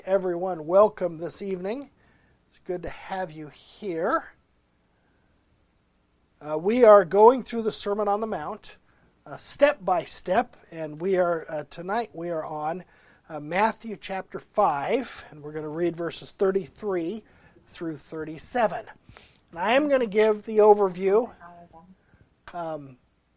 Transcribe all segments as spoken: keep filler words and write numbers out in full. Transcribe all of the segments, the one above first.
Everyone, welcome this evening. It's good to have you here. Uh, we are going through the Sermon on the Mount, uh, step by step, and we are uh, tonight we are on uh, Matthew chapter five, and we're going to read verses thirty-three through thirty-seven. And I am going to give the overview. Um,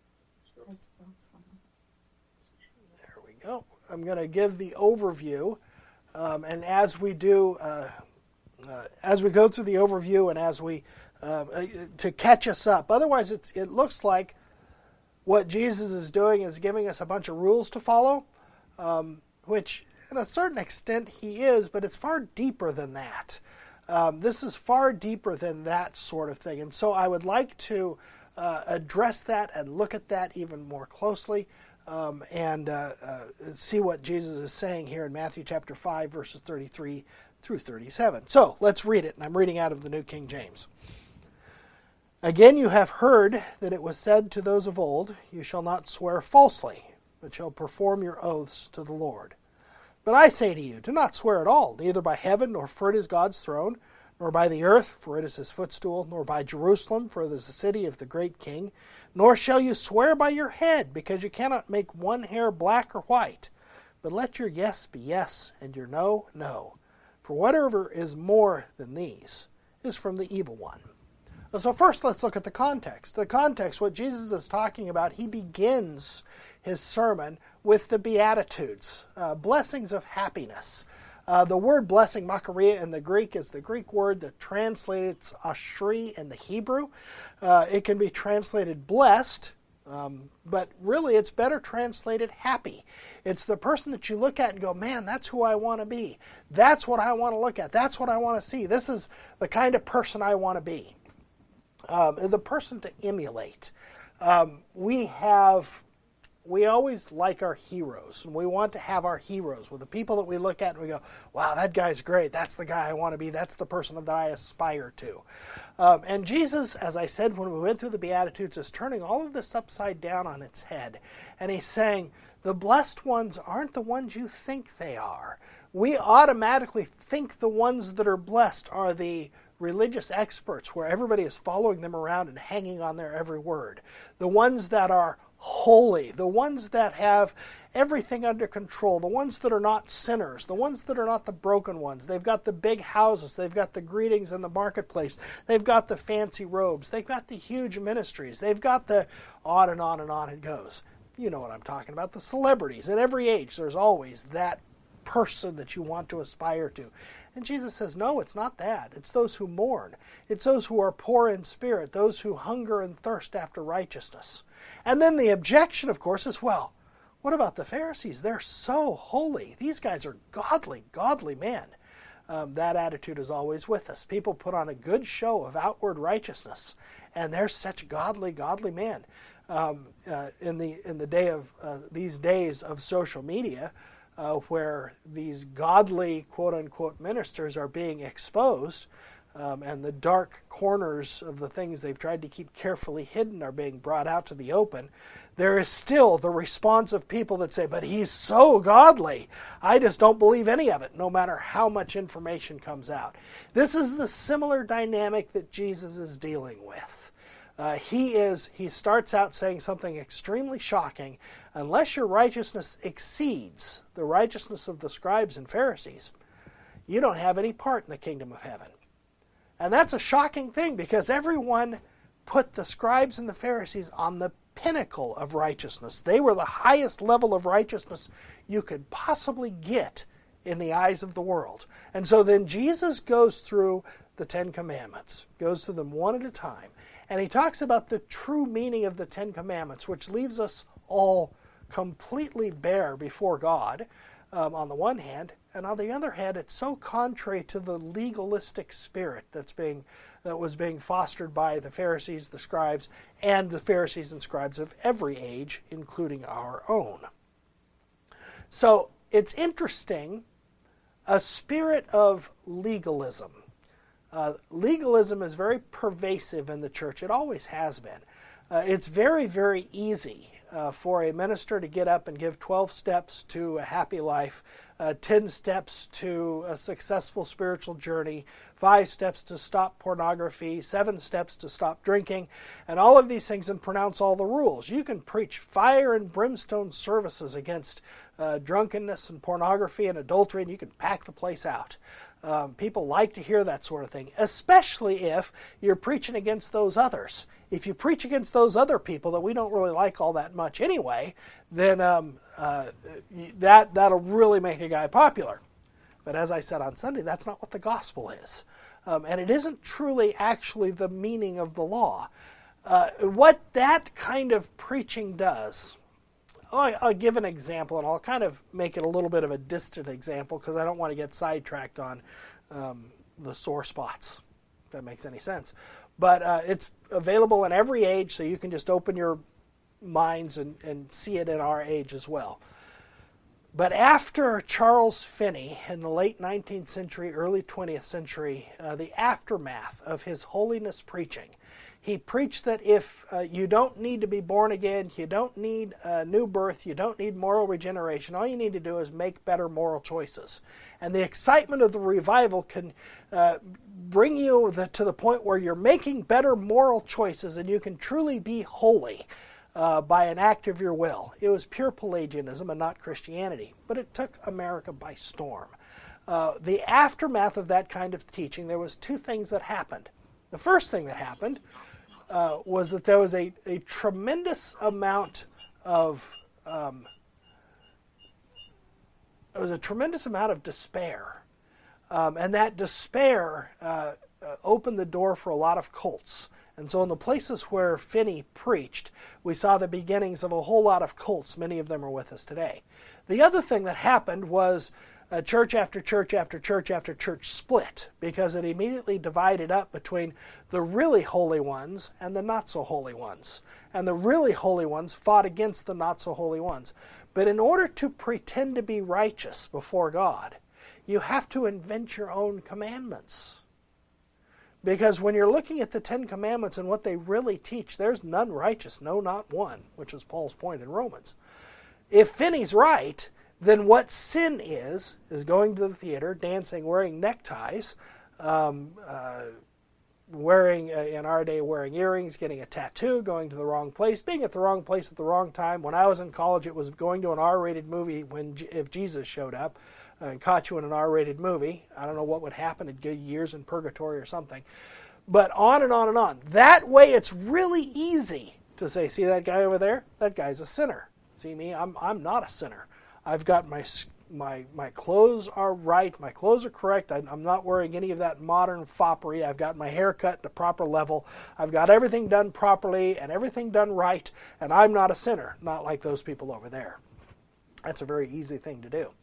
there we go. I'm going to give the overview. Um, and as we do, uh, uh, as we go through the overview, and as we uh, uh, to catch us up. Otherwise, it's, it looks like what Jesus is doing is giving us a bunch of rules to follow, um, which, in a certain extent, he is, but it's far deeper than that. Um, this is far deeper than that sort of thing, and so I would like to uh, address that and look at that even more closely. Um, and uh, uh, see what Jesus is saying here in Matthew chapter five, verses thirty-three through thirty-seven. So, let's read it, and I'm reading out of the New King James. Again, you have heard that it was said to those of old, you shall not swear falsely, but shall perform your oaths to the Lord. But I say to you, do not swear at all, neither by heaven, nor for it is God's throne, nor by the earth, for it is his footstool, nor by Jerusalem, for it is the city of the great king. Nor shall you swear by your head, because you cannot make one hair black or white. But let your yes be yes, and your no, no. For whatever is more than these is from the evil one. So first, let's look at the context. The context, what Jesus is talking about, he begins his sermon with the Beatitudes, uh, blessings of happiness. Uh, the word blessing, makaria in the Greek, is the Greek word that translates ashri in the Hebrew. Uh, it can be translated blessed, um, but really it's better translated happy. It's the person that you look at and go, man, that's who I want to be. That's what I want to look at. That's what I want to see. This is the kind of person I want to be. Um, the person to emulate. Um, we have... We always like our heroes, and we want to have our heroes with the people that we look at and we go, wow, that guy's great. That's the guy I want to be. That's the person that I aspire to. Um, and Jesus, as I said when we went through the Beatitudes, is turning all of this upside down on its head. And he's saying, the blessed ones aren't the ones you think they are. We automatically think the ones that are blessed are the religious experts where everybody is following them around and hanging on their every word. The ones that are holy, the ones that have everything under control, the ones that are not sinners, the ones that are not the broken ones. They've got the big houses, they've got the greetings in the marketplace, they've got the fancy robes, they've got the huge ministries, they've got the on and on and on it goes. You know what I'm talking about, the celebrities. At every age, there's always that person that you want to aspire to. And Jesus says, no, it's not that. It's those who mourn. It's those who are poor in spirit, those who hunger and thirst after righteousness. And then the objection, of course, is, well, what about the Pharisees? They're so holy. These guys are godly, godly men. Um, that attitude is always with us. People put on a good show of outward righteousness, and they're such godly, godly men. Um, uh, in the in the day of uh, these days of social media, uh, where these godly quote unquote ministers are being exposed, um, and the dark corners of the things they've tried to keep carefully hidden are being brought out to the open, there is still the response of people that say, but he's so godly, I just don't believe any of it, no matter how much information comes out. This is the similar dynamic that Jesus is dealing with. Uh, he is. He starts out saying something extremely shocking. Unless your righteousness exceeds the righteousness of the scribes and Pharisees, you don't have any part in the kingdom of heaven. And that's a shocking thing, because everyone put the scribes and the Pharisees on the pinnacle of righteousness. They were the highest level of righteousness you could possibly get in the eyes of the world. And so then Jesus goes through the Ten Commandments, goes through them one at a time. And he talks about the true meaning of the Ten Commandments, which leaves us all completely bare before God, um, on the one hand, and on the other hand, it's so contrary to the legalistic spirit that's being that was being fostered by the Pharisees, the scribes, and the Pharisees and scribes of every age, including our own. So it's interesting, a spirit of legalism. Uh, legalism is very pervasive in the church. It always has been. Uh, it's very, very easy uh, for a minister to get up and give twelve steps to a happy life uh, ten steps to a successful spiritual journey, five steps to stop pornography, seven steps to stop drinking, and all of these things, and pronounce all the rules. You can preach fire and brimstone services against uh, drunkenness and pornography and adultery, and you can pack the place out. Um, people like to hear that sort of thing, especially if you're preaching against those others. If you preach against those other people that we don't really like all that much anyway, then um, uh, that, that'll really make a guy popular. But as I said on Sunday, that's not what the gospel is. Um, and it isn't truly actually the meaning of the law. Uh, what that kind of preaching does, I'll, I'll give an example, and I'll kind of make it a little bit of a distant example because I don't want to get sidetracked on um, the sore spots, if that makes any sense. But uh, it's available in every age, so you can just open your minds and, and see it in our age as well. But after Charles Finney in the late nineteenth century, early twentieth century, uh, the aftermath of his holiness preaching, he preached that if uh, you don't need to be born again, you don't need a new birth, you don't need moral regeneration, all you need to do is make better moral choices. And the excitement of the revival can uh, bring you the, to the point where you're making better moral choices and you can truly be holy uh, by an act of your will. It was pure Pelagianism and not Christianity, but it took America by storm. Uh, the aftermath of that kind of teaching, there was two things that happened. The first thing that happened uh, was that there was a, a tremendous amount of um, there was a tremendous amount of despair. Um, and that despair uh, uh, opened the door for a lot of cults. And so in the places where Finney preached, we saw the beginnings of a whole lot of cults. Many of them are with us today. The other thing that happened was uh, church after church after church after church split, because it immediately divided up between the really holy ones and the not so holy ones. And the really holy ones fought against the not so holy ones. But in order to pretend to be righteous before God, you have to invent your own commandments. Because when you're looking at the Ten Commandments and what they really teach, there's none righteous, no, not one, which is Paul's point in Romans. If Finney's right, then what sin is, is going to the theater, dancing, wearing neckties, um, uh, wearing, uh, in our day, wearing earrings, getting a tattoo, going to the wrong place, being at the wrong place at the wrong time. When I was in college, it was going to an R-rated movie when if Jesus showed up and caught you in an R-rated movie. I don't know what would happen. It'd give you years in purgatory or something. But on and on and on. That way, it's really easy to say, see that guy over there? That guy's a sinner. See me? I'm I'm not a sinner. I've got my my my clothes are right. My clothes are correct. I, I'm not wearing any of that modern foppery. I've got my hair cut at the proper level. I've got everything done properly and everything done right. And I'm not a sinner. Not like those people over there. That's a very easy thing to do.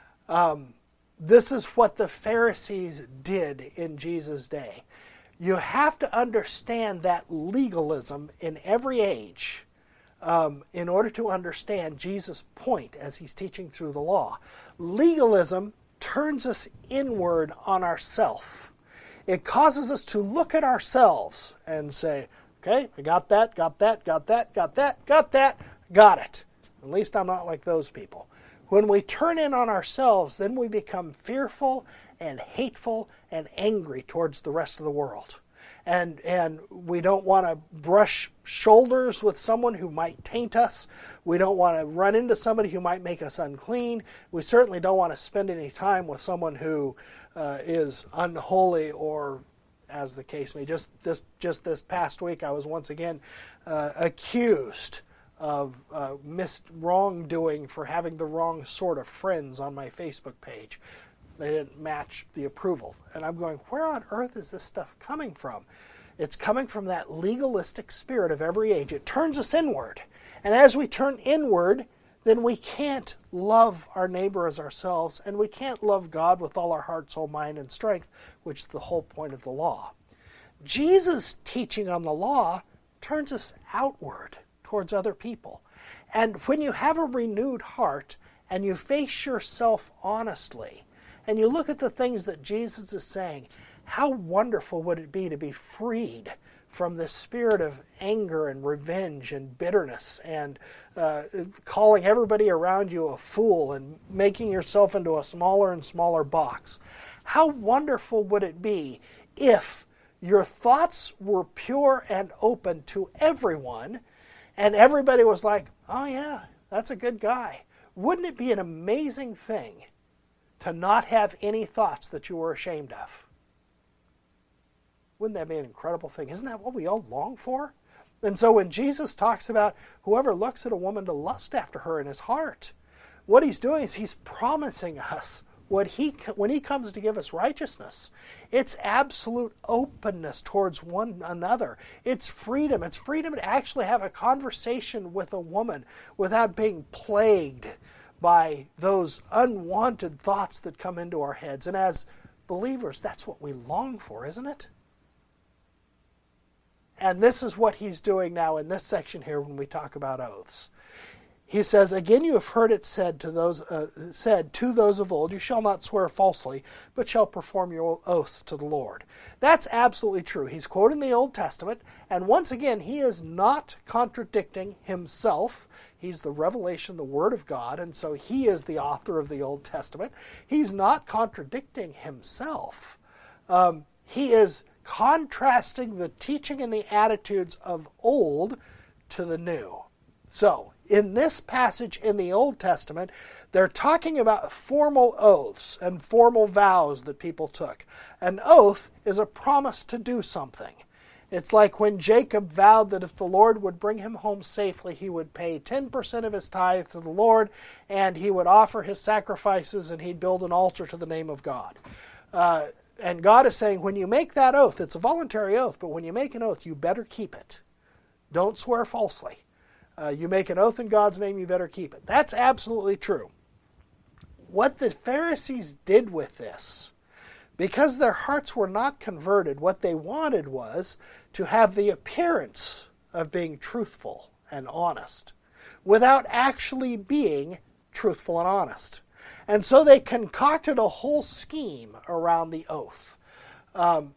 Um, this is what the Pharisees did in Jesus' day. You have to understand that legalism in every age um, in order to understand Jesus' point as he's teaching through the law. Legalism turns us inward on ourself. It causes us to look at ourselves and say, okay, I got that, got that, got that, got that, got that, got it. At least I'm not like those people. When we turn in on ourselves, then we become fearful and hateful and angry towards the rest of the world. And and we don't want to brush shoulders with someone who might taint us. We don't want to run into somebody who might make us unclean. We certainly don't want to spend any time with someone who uh, is unholy or, as the case may. Just this just this past week, I was once again uh, accused of uh, missed wrongdoing for having the wrong sort of friends on my Facebook page. They didn't match the approval. And I'm going, where on earth is this stuff coming from? It's coming from that legalistic spirit of every age. It turns us inward. And as we turn inward, then we can't love our neighbor as ourselves, and we can't love God with all our heart, soul, mind, and strength, which is the whole point of the law. Jesus' teaching on the law turns us outward towards other people. And when you have a renewed heart and you face yourself honestly, and you look at the things that Jesus is saying, how wonderful would it be to be freed from this spirit of anger and revenge and bitterness and uh, calling everybody around you a fool and making yourself into a smaller and smaller box. How wonderful would it be if your thoughts were pure and open to everyone and everybody was like, oh yeah, that's a good guy. Wouldn't it be an amazing thing to not have any thoughts that you were ashamed of? Wouldn't that be an incredible thing? Isn't that what we all long for? And so when Jesus talks about whoever looks at a woman to lust after her in his heart, what he's doing is he's promising us what he when he comes to give us righteousness. It's absolute openness towards one another. It's freedom. It's freedom to actually have a conversation with a woman without being plagued by those unwanted thoughts that come into our heads. And as believers, that's what we long for, isn't it? And this is what he's doing now in this section here when we talk about oaths. He says, again, you have heard it said to those uh, said to those of old, you shall not swear falsely, but shall perform your oaths to the Lord. That's absolutely true. He's quoting the Old Testament, and once again, he is not contradicting himself. He's the revelation, the Word of God, and so he is the author of the Old Testament. He's not contradicting himself. Um, he is contrasting the teaching and the attitudes of old to the new. So, in this passage in the Old Testament, they're talking about formal oaths and formal vows that people took. An oath is a promise to do something. It's like when Jacob vowed that if the Lord would bring him home safely, he would pay ten percent of his tithe to the Lord, and he would offer his sacrifices, and he'd build an altar to the name of God. Uh, and God is saying, when you make that oath, it's a voluntary oath, but when you make an oath, you better keep it. Don't swear falsely. Uh, you make an oath in God's name, you better keep it. That's absolutely true. What the Pharisees did with this, because their hearts were not converted, what they wanted was to have the appearance of being truthful and honest without actually being truthful and honest. And so they concocted a whole scheme around the oath. Um,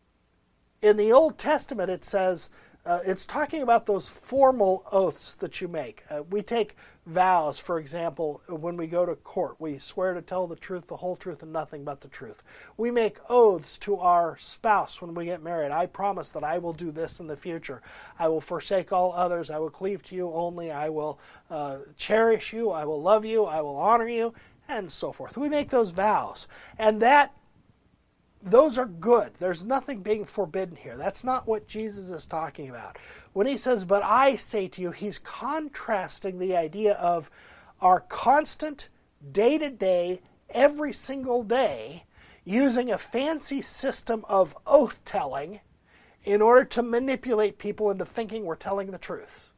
in the Old Testament, it says, Uh, it's talking about those formal oaths that you make. Uh, we take vows, for example, when we go to court. We swear to tell the truth, the whole truth, and nothing but the truth. We make oaths to our spouse when we get married. I promise that I will do this in the future. I will forsake all others. I will cleave to you only. I will uh, cherish you. I will love you. I will honor you, and so forth. We make those vows. And that Those are good. There's nothing being forbidden here. That's not what Jesus is talking about. When he says, but I say to you, he's contrasting the idea of our constant, day-to-day, every single day, using a fancy system of oath-telling in order to manipulate people into thinking we're telling the truth.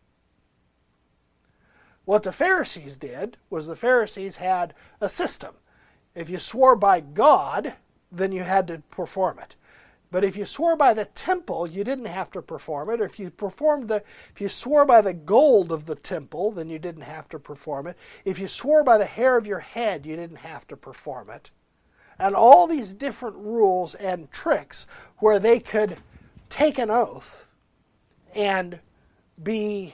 What the Pharisees did was the Pharisees had a system. If you swore by God, then you had to perform it. But if you swore by the temple, you didn't have to perform it. Or if you performed the, if you swore by the gold of the temple, then you didn't have to perform it. If you swore by the hair of your head, you didn't have to perform it. And all these different rules and tricks where they could take an oath and be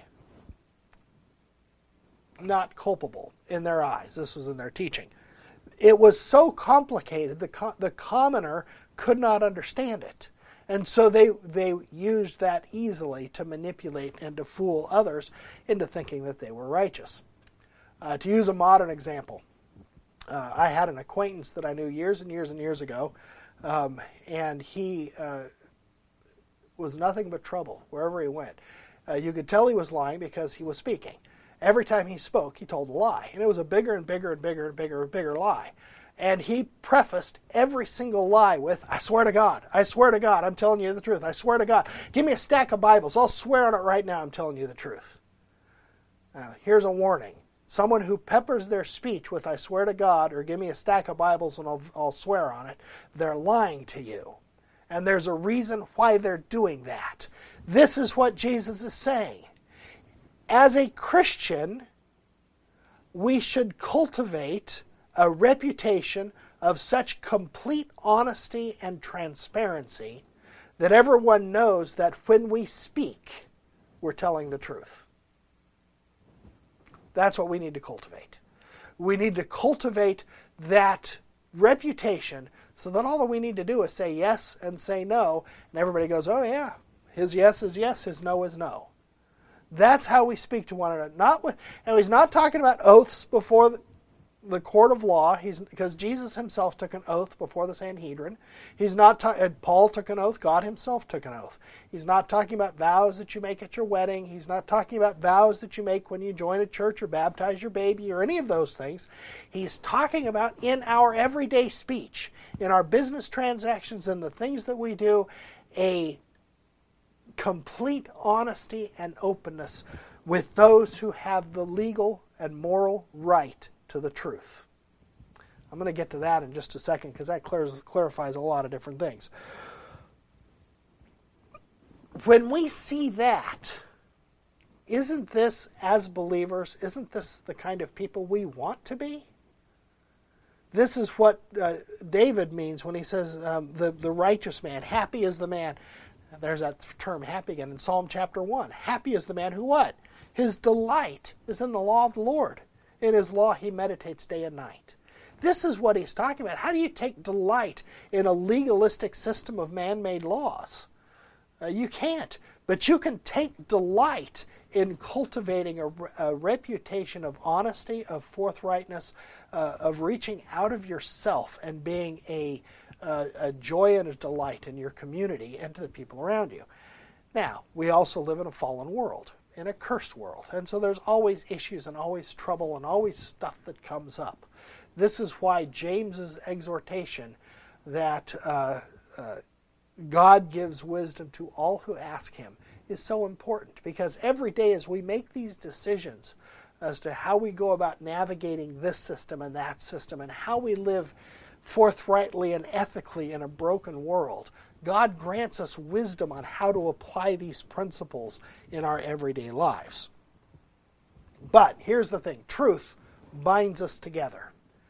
not culpable in their eyes. This was in their teaching. It was so complicated, the co- the commoner could not understand it. And so they, they used that easily to manipulate and to fool others into thinking that they were righteous. Uh, to use a modern example, uh, I had an acquaintance that I knew years and years and years ago, um, and he uh, was nothing but trouble wherever he went. Uh, you could tell he was lying because he was speaking. Every time he spoke, he told a lie. And it was a bigger and bigger and bigger and bigger and bigger lie. And he prefaced every single lie with, I swear to God, I swear to God, I'm telling you the truth. I swear to God. Give me a stack of Bibles. I'll swear on it right now, I'm telling you the truth. Now, here's a warning. Someone who peppers their speech with, I swear to God, or give me a stack of Bibles and I'll, I'll swear on it, they're lying to you. And there's a reason why they're doing that. This is what Jesus is saying. As a Christian, we should cultivate a reputation of such complete honesty and transparency that everyone knows that when we speak, we're telling the truth. That's what we need to cultivate. We need to cultivate that reputation so that all that we need to do is say yes and say no, and everybody goes, oh yeah, his yes is yes, his no is no. That's how we speak to one another. Not with, and he's not talking about oaths before the, the court of law, he's, because Jesus himself took an oath before the Sanhedrin. He's not ta- Paul took an oath, God himself took an oath. He's not talking about vows that you make at your wedding. He's not talking about vows that you make when you join a church or baptize your baby or any of those things. He's talking about in our everyday speech, in our business transactions and the things that we do, a complete honesty and openness with those who have the legal and moral right to the truth. I'm going to get to that in just a second because that clarifies, clarifies a lot of different things. When we see that, isn't this, as believers, isn't this the kind of people we want to be? This is what uh, David means when he says um, the, the righteous man, happy is the man. There's that term, happy again, in Psalm chapter one. Happy is the man who what? His delight is in the law of the Lord. In his law he meditates day and night. This is what he's talking about. How do you take delight in a legalistic system of man-made laws? Uh, you can't. But you can take delight in cultivating a, a reputation of honesty, of forthrightness, uh, of reaching out of yourself and being a, uh, a joy and a delight in your community and to the people around you. Now, we also live in a fallen world, in a cursed world. And so there's always issues and always trouble and always stuff that comes up. This is why James's exhortation that uh, uh, God gives wisdom to all who ask him is so important, because every day as we make these decisions as to how we go about navigating this system and that system and how we live forthrightly and ethically in a broken world, God grants us wisdom on how to apply these principles in our everyday lives. But here's the thing, truth binds us together.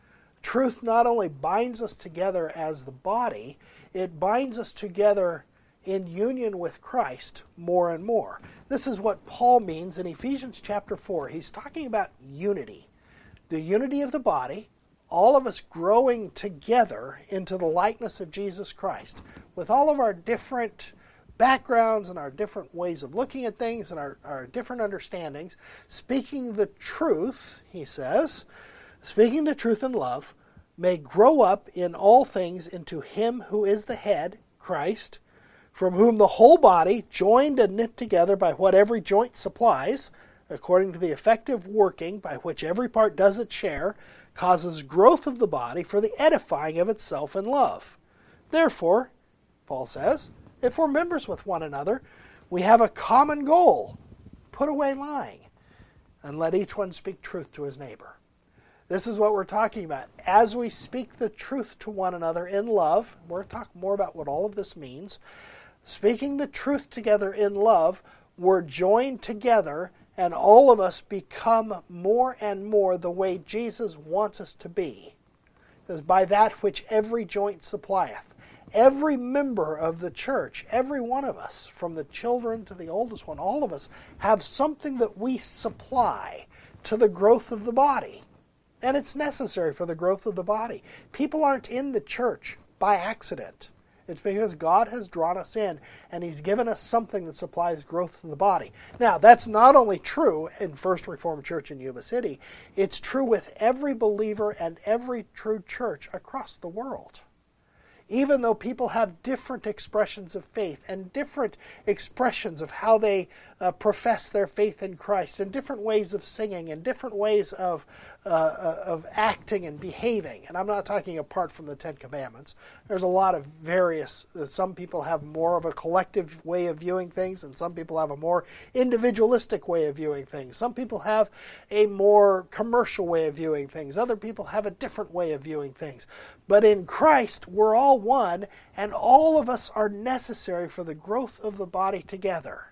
Truth not only binds us together as the body, it binds us together in union with Christ more and more. This is what Paul means in Ephesians chapter four. He's talking about unity. The unity of the body, all of us growing together into the likeness of Jesus Christ, with all of our different backgrounds and our different ways of looking at things and our, our different understandings, speaking the truth, he says, speaking the truth in love, may grow up in all things into him who is the head, Christ, from whom the whole body, joined and knit together by what every joint supplies, according to the effective working by which every part does its share, causes growth of the body for the edifying of itself in love. Therefore, Paul says, if we're members with one another, we have a common goal. Put away lying, and let each one speak truth to his neighbor. This is what we're talking about. As we speak the truth to one another in love, we're talking more about what all of this means. Speaking the truth together in love, we're joined together, and all of us become more and more the way Jesus wants us to be. Because by that which every joint supplieth. Every member of the church, every one of us, from the children to the oldest one, all of us have something that we supply to the growth of the body. And it's necessary for the growth of the body. People aren't in the church by accident. It's because God has drawn us in, and he's given us something that supplies growth to the body. Now, that's not only true in First Reformed Church in Yuba City, it's true with every believer and every true church across the world. Even though people have different expressions of faith and different expressions of how they uh, profess their faith in Christ, and different ways of singing, and different ways of uh, of acting and behaving. And I'm not talking apart from the Ten Commandments. There's a lot of various, uh, some people have more of a collective way of viewing things, and some people have a more individualistic way of viewing things. Some people have a more commercial way of viewing things. Other people have a different way of viewing things. But in Christ, we're all one, and all of us are necessary for the growth of the body together,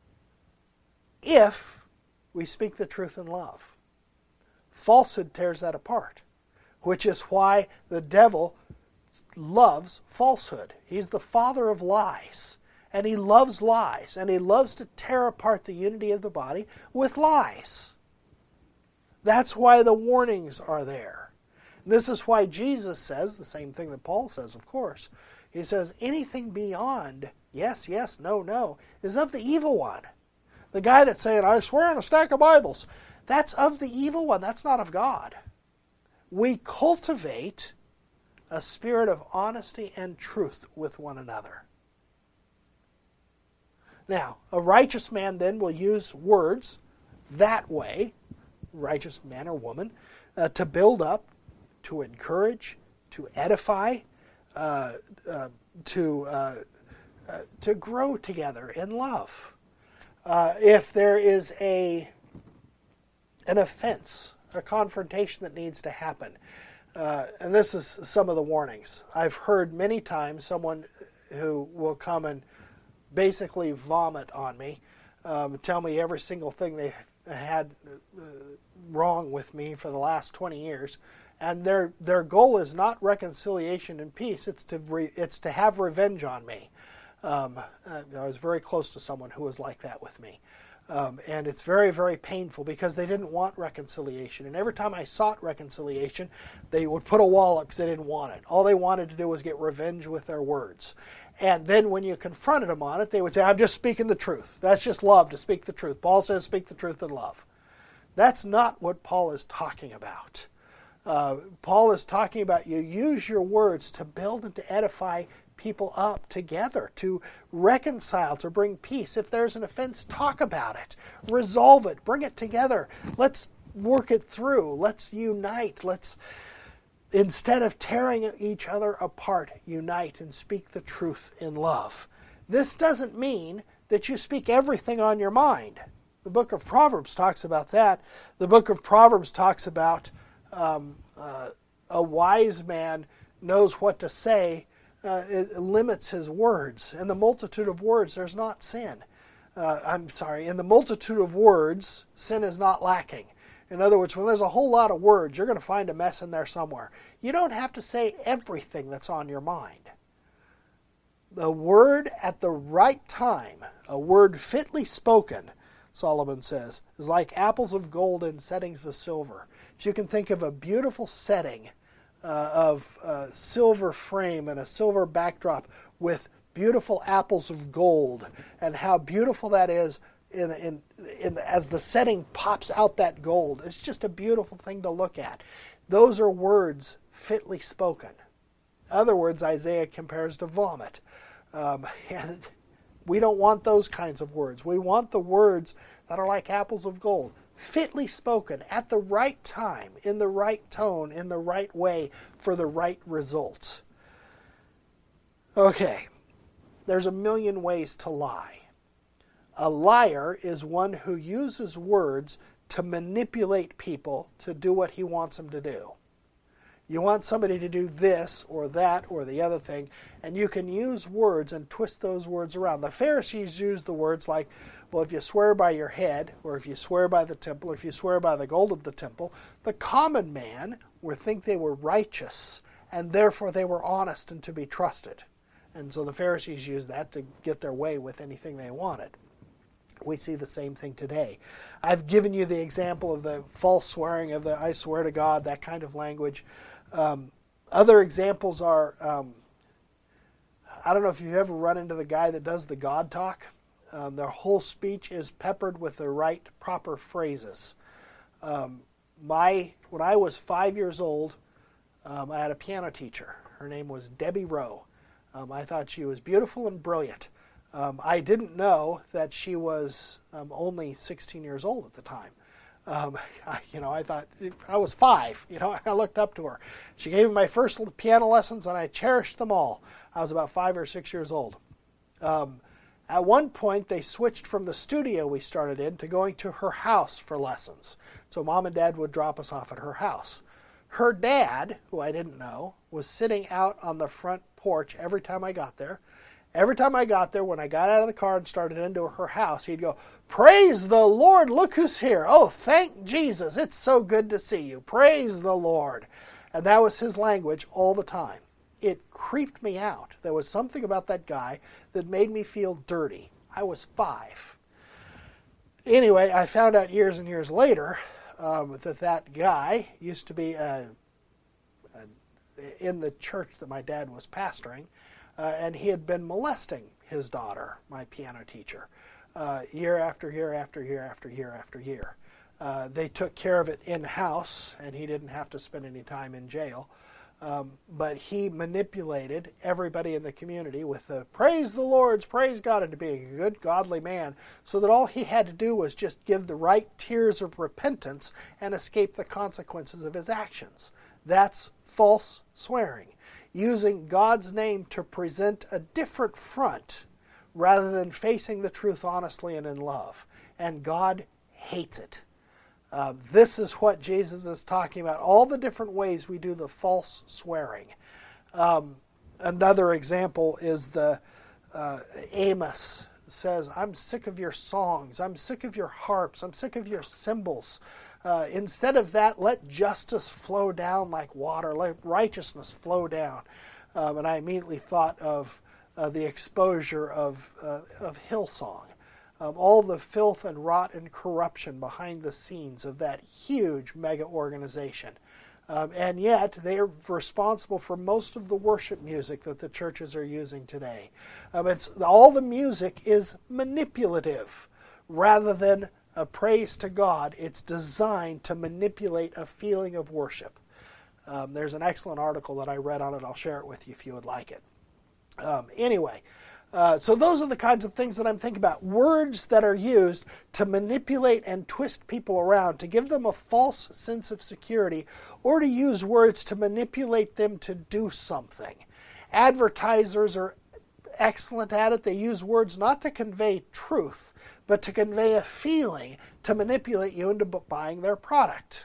if we speak the truth in love. Falsehood tears that apart, which is why the devil loves falsehood. He's the father of lies. And he loves lies. And he loves to tear apart the unity of the body with lies. That's why the warnings are there. This is why Jesus says, the same thing that Paul says, of course. He says, anything beyond yes, yes, no, no, is of the evil one. The guy that's saying, I swear on a stack of Bibles, that's of the evil one. That's not of God. We cultivate a spirit of honesty and truth with one another. Now, a righteous man then will use words that way, righteous man or woman, uh, to build up, to encourage, to edify, uh, uh, to uh, uh, to grow together in love. Uh, if there is a an offense, a confrontation that needs to happen, uh, and this is some of the warnings. I've heard many times someone who will come and basically vomit on me, um, tell me every single thing they had uh, wrong with me for the last twenty years, and their their goal is not reconciliation and peace. It's to re, it's to have revenge on me. Um, I was very close to someone who was like that with me. Um, and it's very, very painful because they didn't want reconciliation. And every time I sought reconciliation, they would put a wall up because they didn't want it. All they wanted to do was get revenge with their words. And then when you confronted them on it, they would say, I'm just speaking the truth. That's just love to speak the truth. Paul says speak the truth in love. That's not what Paul is talking about. Uh, Paul is talking about you use your words to build and to edify people up together, to reconcile, to bring peace. If there's an offense, talk about it. Resolve it. Bring it together. Let's work it through. Let's unite. Let's, instead of tearing each other apart, unite and speak the truth in love. This doesn't mean that you speak everything on your mind. The book of Proverbs talks about that. The book of Proverbs talks about um, uh, a wise man knows what to say. Uh, it limits his words. In the multitude of words, there's not sin. Uh, I'm sorry, in the multitude of words, sin is not lacking. In other words, when there's a whole lot of words, you're going to find a mess in there somewhere. You don't have to say everything that's on your mind. The word at the right time, a word fitly spoken, Solomon says, is like apples of gold in settings of silver. If you can think of a beautiful setting Uh, of uh, silver frame and a silver backdrop with beautiful apples of gold, and how beautiful that is in, in, in as the setting pops out that gold. It's just a beautiful thing to look at. Those are words fitly spoken. Other words, Isaiah compares to vomit. Um, and we don't want those kinds of words. We want the words that are like apples of gold. Fitly spoken, at the right time, in the right tone, in the right way, for the right results. Okay, there's a million ways to lie. A liar is one who uses words to manipulate people to do what he wants them to do. You want somebody to do this or that or the other thing, and you can use words and twist those words around. The Pharisees used the words like, well, if you swear by your head, or if you swear by the temple, or if you swear by the gold of the temple, the common man would think they were righteous, and therefore they were honest and to be trusted. And so the Pharisees used that to get their way with anything they wanted. We see the same thing today. I've given you the example of the false swearing of the I swear to God, that kind of language. Um, other examples are, um, I don't know if you've ever run into the guy that does the God talk. Um, their whole speech is peppered with the right, proper phrases. Um, my when I was five years old, um, I had a piano teacher. Her name was Debbie Rowe. Um, I thought she was beautiful and brilliant. Um, I didn't know that she was um, only sixteen years old at the time. Um, I, you know, I thought I was five. You know, I looked up to her. She gave me my first piano lessons, and I cherished them all. I was about five or six years old. Um, At one point, they switched from the studio we started in to going to her house for lessons. So Mom and Dad would drop us off at her house. Her dad, who I didn't know, was sitting out on the front porch every time I got there. Every time I got there, when I got out of the car and started into her house, he'd go, "Praise the Lord, look who's here. Oh, thank Jesus, it's so good to see you. Praise the Lord." And that was his language all the time. it creeped me out. There was something about that guy that made me feel dirty. I was five. Anyway, I found out years and years later um, that that guy used to be a, a, in the church that my dad was pastoring, uh, and he had been molesting his daughter, my piano teacher, uh, year after year after year after year after year. Uh, they took care of it in-house, and he didn't have to spend any time in jail. Um, but he manipulated everybody in the community with the praise the Lord's, praise God, and to be a good, godly man, so that all he had to do was just give the right tears of repentance and escape the consequences of his actions. That's false swearing, using God's name to present a different front rather than facing the truth honestly and in love. And God hates it. Uh, this is what Jesus is talking about, all the different ways we do the false swearing. Um, another example is the uh, Amos says, I'm sick of your songs, I'm sick of your harps, I'm sick of your cymbals. Uh, instead of that, let justice flow down like water, let righteousness flow down. Um, and I immediately thought of uh, the exposure of, uh, of Hillsong. Um, all the filth and rot and corruption behind the scenes of that huge mega organization. Um, and yet, they are responsible for most of the worship music that the churches are using today. Um, it's, all the music is manipulative rather than a praise to God. It's designed to manipulate a feeling of worship. Um, there's an excellent article that I read on it. I'll share it with you if you would like it. Um, anyway, Uh, so those are the kinds of things that I'm thinking about. Words that are used to manipulate and twist people around, to give them a false sense of security, or to use words to manipulate them to do something. Advertisers are excellent at it. They use words not to convey truth, but to convey a feeling, to manipulate you into buying their product.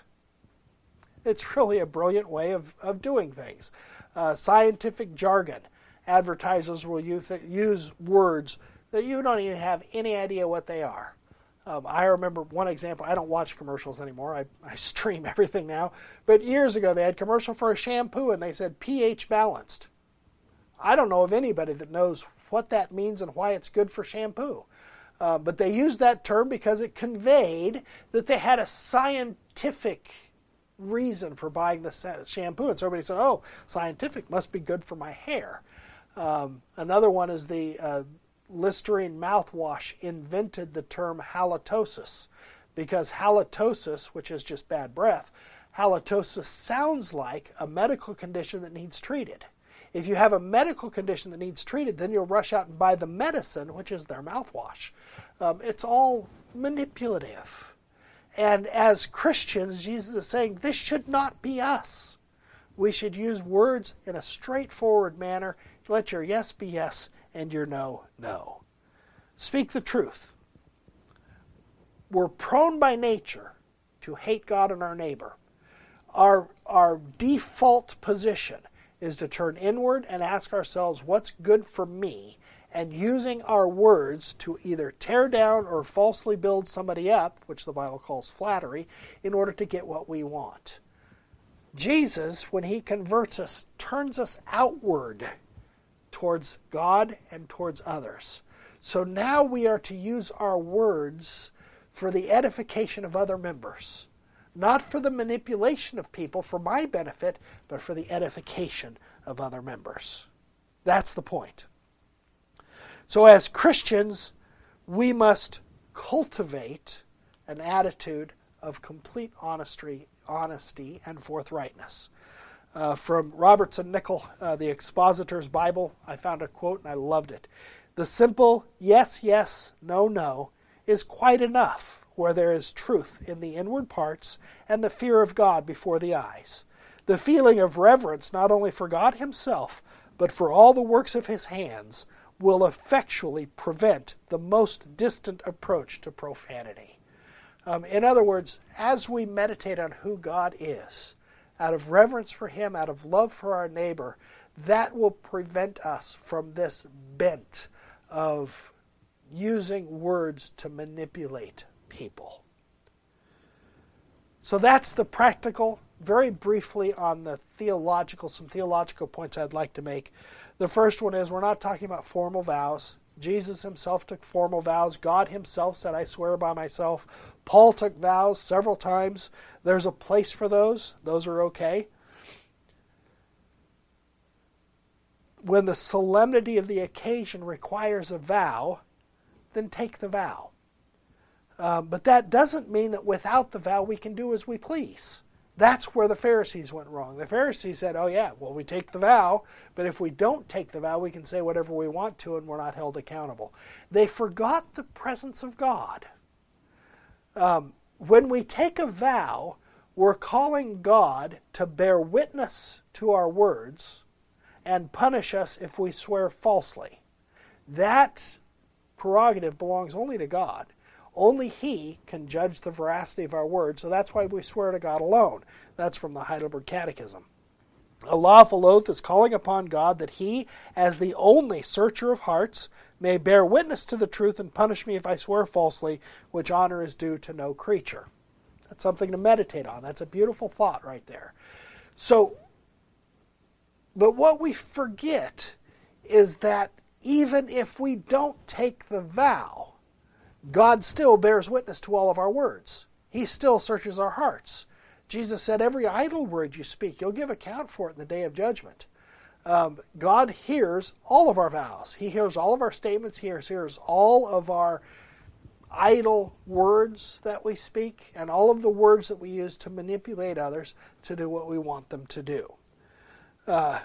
It's really a brilliant way of, of doing things. Uh, scientific jargon. Advertisers will use, use words that you don't even have any idea what they are. Um, I remember one example. I don't watch commercials anymore. I, I stream everything now. But years ago, they had a commercial for a shampoo, and they said pH balanced. I don't know of anybody that knows what that means and why it's good for shampoo. Uh, but they used that term because it conveyed that they had a scientific reason for buying the shampoo. And so everybody said, oh, scientific must be good for my hair. Um, another one is the uh, Listerine mouthwash invented the term halitosis, because halitosis, which is just bad breath, halitosis sounds like a medical condition that needs treated. If you have a medical condition that needs treated, then you'll rush out and buy the medicine, which is their mouthwash. Um, it's all manipulative. And as Christians, Jesus is saying, this should not be us. We should use words in a straightforward manner. Let your yes be yes and your no, no. Speak the truth. We're prone by nature to hate God and our neighbor. Our, our default position is to turn inward and ask ourselves what's good for me, and using our words to either tear down or falsely build somebody up, which the Bible calls flattery, in order to get what we want. Jesus, when he converts us, turns us outward towards God and towards others. So now we are to use our words for the edification of other members. Not for the manipulation of people for my benefit, but for the edification of other members. That's the point. So as Christians, we must cultivate an attitude of complete honesty, honesty and forthrightness. Uh, from Robertson Nicoll, uh, the Expositor's Bible, I found a quote and I loved it. The simple yes, yes, no, no is quite enough where there is truth in the inward parts and the fear of God before the eyes. The feeling of reverence not only for God himself, but for all the works of his hands will effectually prevent the most distant approach to profanity. Um, in other words, as we meditate on who God is, out of reverence for him, out of love for our neighbor, that will prevent us from this bent of using words to manipulate people. So that's the practical very briefly on the theological, some theological points I'd like to make. The first one is we're not talking about formal vows. Jesus himself took formal vows. God himself said, I swear by myself. Paul took vows several times. There's a place for those. Those are okay. When the solemnity of the occasion requires a vow, then take the vow. Um, but that doesn't mean that without the vow we can do as we please. That's where the Pharisees went wrong. The Pharisees said, oh yeah, well we take the vow, but if we don't take the vow we can say whatever we want to and we're not held accountable. They forgot the presence of God. Um, when we take a vow, we're calling God to bear witness to our words and punish us if we swear falsely. That prerogative belongs only to God. Only He can judge the veracity of our words, so that's why we swear to God alone. That's from the Heidelberg Catechism. A lawful oath is calling upon God that He, as the only searcher of hearts, may bear witness to the truth and punish me if I swear falsely, which honor is due to no creature. That's something to meditate on. That's a beautiful thought right there. So, but what we forget is that even if we don't take the vow, God still bears witness to all of our words. He still searches our hearts. Jesus said, every idle word you speak, you'll give account for it in the day of judgment. Um, God hears all of our vows. He hears all of our statements. He hears all of our idle words that we speak and all of the words that we use to manipulate others to do what we want them to do. Uh,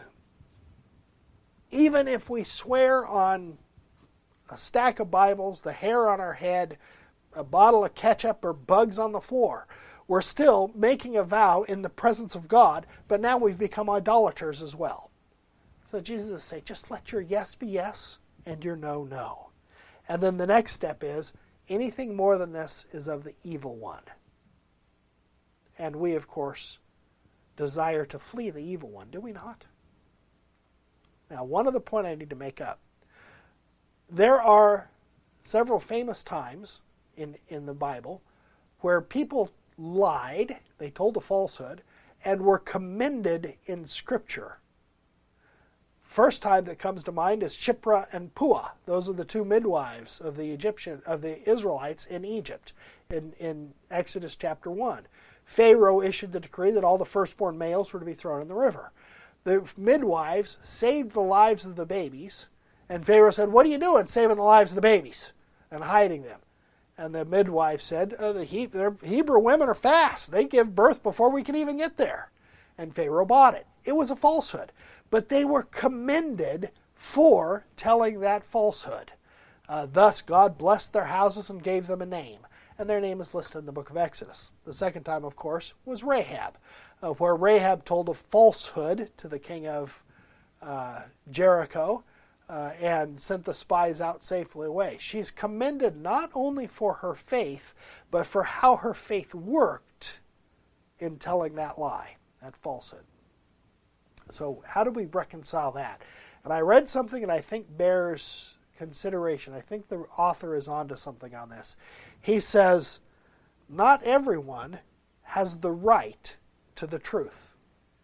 even if we swear on a stack of Bibles, the hair on our head, a bottle of ketchup, or bugs on the floor, we're still making a vow in the presence of God, but now we've become idolaters as well. So Jesus is saying, just let your yes be yes and your no, no. And then the next step is, anything more than this is of the evil one. And we, of course, desire to flee the evil one, do we not? Now, one other point I need to make up. There are several famous times in, in the Bible where people lied, they told a falsehood, and were commended in Scripture. First time that comes to mind is Shiphrah and Puah. Those are the two midwives of the Egyptian of the Israelites in Egypt in, in Exodus chapter one. Pharaoh issued the decree that all the firstborn males were to be thrown in the river. The midwives saved the lives of the babies, and Pharaoh said, what are you doing saving the lives of the babies and hiding them? And the midwife said, uh, the he- Hebrew women are fast. They give birth before we can even get there. And Pharaoh bought it. It was a falsehood. But they were commended for telling that falsehood. Uh, thus, God blessed their houses and gave them a name. And their name is listed in the book of Exodus. The second time, of course, was Rahab, uh, where Rahab told a falsehood to the king of uh, Jericho, Uh, and sent the spies out safely away. She's commended not only for her faith, but for how her faith worked in telling that lie, that falsehood. So how do we reconcile that? And I read something that I think bears consideration. I think the author is onto something on this. He says, not everyone has the right to the truth.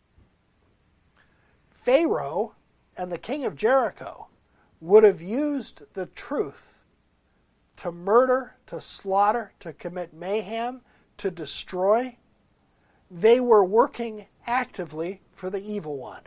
Pharaoh and the king of Jericho would have used the truth to murder, to slaughter, to commit mayhem, to destroy. They were working actively for the evil one.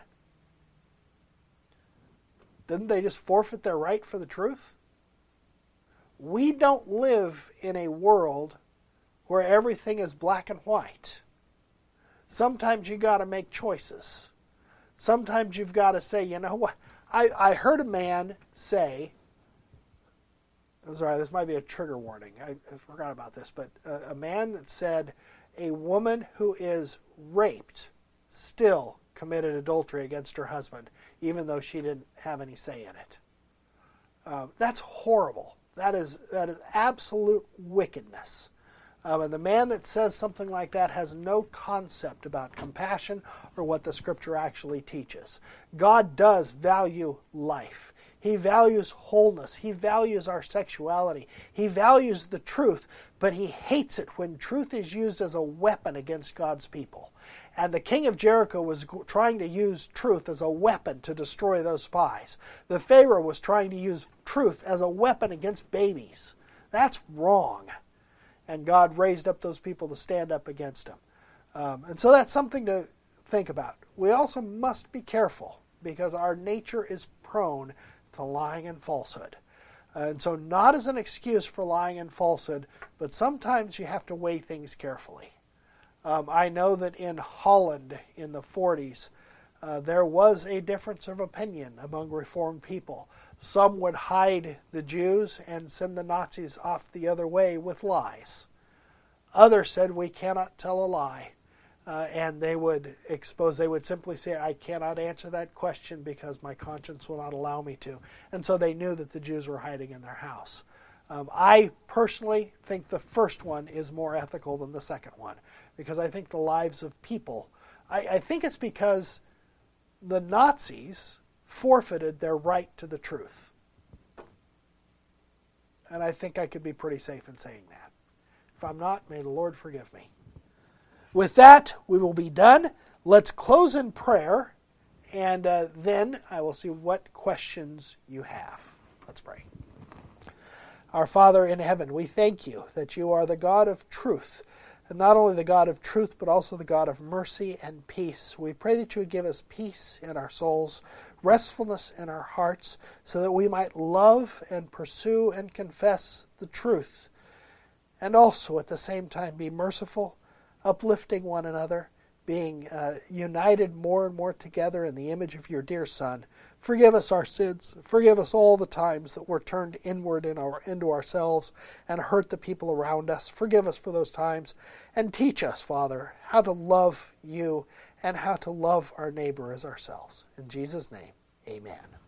Didn't they just forfeit their right for the truth? We don't live in a world where everything is black and white. Sometimes you got to make choices. Sometimes you've got to say, you know what? I, I heard a man say, sorry, this might be a trigger warning. I, I forgot about this, but a, a man that said a woman who is raped still committed adultery against her husband, even though she didn't have any say in it. Uh, that's horrible. That is that is absolute wickedness. Um, and the man that says something like that has no concept about compassion or what the Scripture actually teaches. God does value life. He values wholeness. He values our sexuality. He values the truth, but He hates it when truth is used as a weapon against God's people. And the king of Jericho was trying to use truth as a weapon to destroy those spies. The Pharaoh was trying to use truth as a weapon against babies. That's wrong. And God raised up those people to stand up against him. Um, and so that's something to think about. We also must be careful because our nature is prone to lying and falsehood. And so not as an excuse for lying and falsehood, but sometimes you have to weigh things carefully. Um, I know that in Holland in the forties, uh, there was a difference of opinion among Reformed people. Some would hide the Jews and send the Nazis off the other way with lies. Others said, we cannot tell a lie. Uh, and they would expose, they would simply say, I cannot answer that question because my conscience will not allow me to. And so they knew that the Jews were hiding in their house. Um, I personally think the first one is more ethical than the second one because I think the lives of people, I, I think it's because the Nazis forfeited their right to the truth. And I think I could be pretty safe in saying that. If I'm not, may the Lord forgive me. With that, we will be done. Let's close in prayer, and uh, then I will see what questions you have. Let's pray. Our Father in heaven, we thank you that you are the God of truth, and not only the God of truth, but also the God of mercy and peace. We pray that you would give us peace in our souls, restfulness in our hearts, so that we might love and pursue and confess the truth, and also at the same time be merciful, uplifting one another, being uh, united more and more together in the image of your dear Son. Forgive us our sins. Forgive us all the times that we're turned inward in our, into ourselves and hurt the people around us. Forgive us for those times. And teach us, Father, how to love you and how to love our neighbor as ourselves. In Jesus' name, amen.